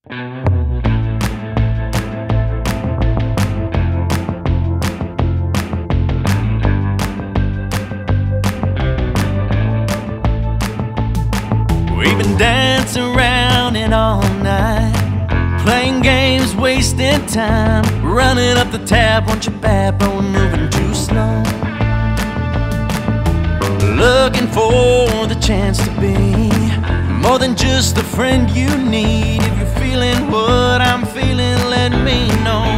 We've been dancing around it all night, playing games, wasting time, running up the tab, want your bad boy moving too slow. Looking for the chance to be more than just the friend you need. If you're feeling what I'm feeling, let me know.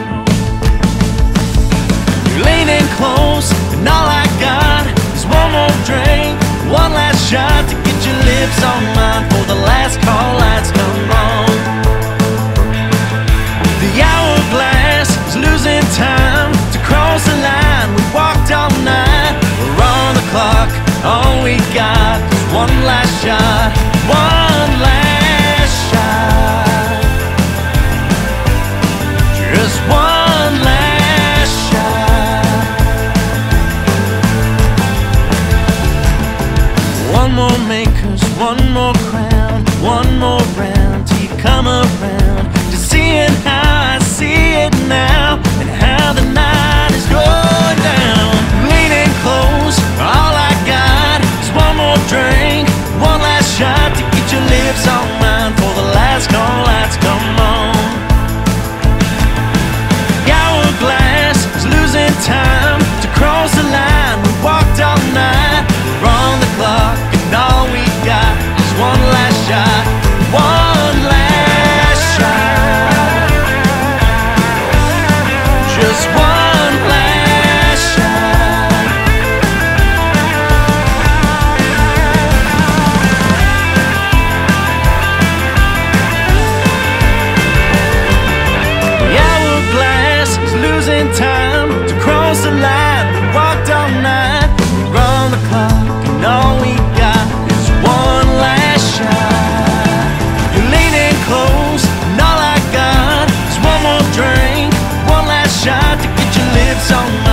You're leaning close, and all I got is one more drink, one last shot to get your lips on mine for the last call lights come on. The hourglass is losing time to cross the line. We walked all night, we're on the clock. All we got is one last shot, one last shot, just one last shot. One more makers, one more crown, one more round till you come around. Just seeing how I see it now, and how the night is going down. Leaning close, all I got is one more drink, one last shot to get your lips on mine for the last call lights come on. The hourglass is losing time to cross the line. We walked all night, we're on the clock, and all we got is one last shot, one last shot, just one last shot. The hourglass is losing time to cross the line. We walked all night, we're on the clock, and all we got is one last shot. You're leaning close, and all I got is one more drink, one last shot to get your lips on